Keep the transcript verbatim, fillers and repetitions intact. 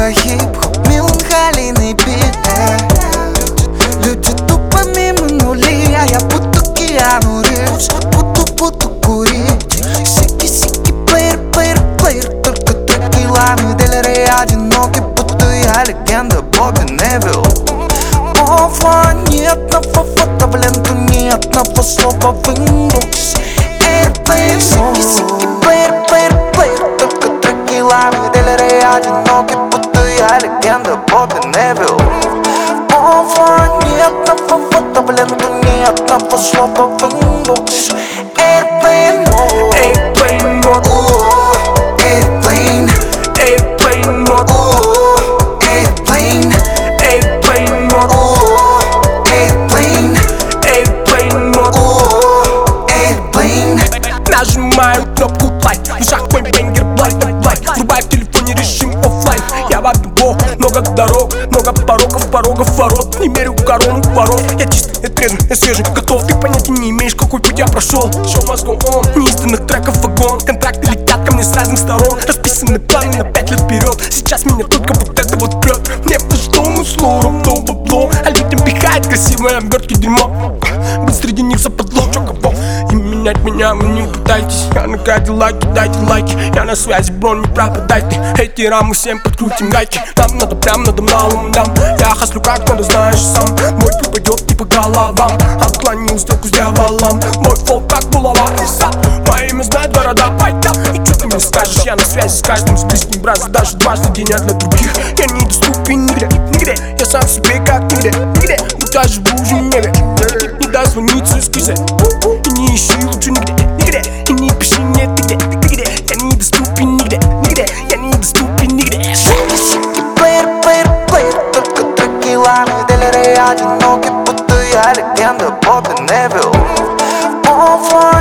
это хип-хоп, меланхолийный бит. Люди тупо мимо нули, а я буду Киану Ривз. Буду, буду курить. Сики-сики, плеер, плеер, плеер. Только треки Ланы Дель Рей одиноки, будто я легенда Бобби Невилл. Ова, ни одного фото в ленту, ни одного слова в инбокс. Airplane, сики-сики, плеер, плеер, плеер. Только треки Ланы Дель Рей одиноки, будто я легенда Бобби Невилл. Ова, ни одного фото в ленту, ни одного слова в инбокс. Airplane mode, Airplane mode, Airplane, Airplane mode, Airplane, Airplane mode, Airplane, Airplane mode. Airplane. Нажимаю кнопку лайк, в ушах мой бенгер блайк, блайк. Врубай в телефоне режим оффлайн. Я в одного, много дорог, много порогов, порогов, ворот. Не мерю корону ворот. Я чист, я трезвый, я свежий, готов. Ты понятия не имеешь, какой путь я прошел. Шоу must go on, неизданных треков вагон. Контракты летят ко мне с разных сторон. Расписаны планы на пять лет вперед. Сейчас меня только вот это вот прет. Мне по-что слово равно бабло, а людям пихает красивые обертки дерьмо. Быть среди них западло, чё кого? И менять меня вы не пытайтесь. Я на Кадиллаке, дайте лайки. Я на связи, бро, не пропадайте. Эти рамы всем подкрутим гайки. Нам надо прям надо мналым дам. Я хаслю как надо, знаешь сам. Мой припадет не по головам. Отклонил сделку с дьяволом. Мой фол как булава и сам. Мое имя знает города, байта. И чё ты мне скажешь? Я на связи с каждым, с близким братом. Даже дважды день, а для других я недоступен нигде, нигде. Я сам себе как нигде, нигде. Будь я живу уже нигде. Не дозвониться, скажи. И не ищи лучше нигде, нигде. И не пиши мне ты где, ты где. Я недоступен нигде, нигде. Я недоступен нигде. Сики-сики, плеер, плеер, плеер. Только треки Ланы Дель Рей одиноки, будто я легенда Бобби Невилл. Ова,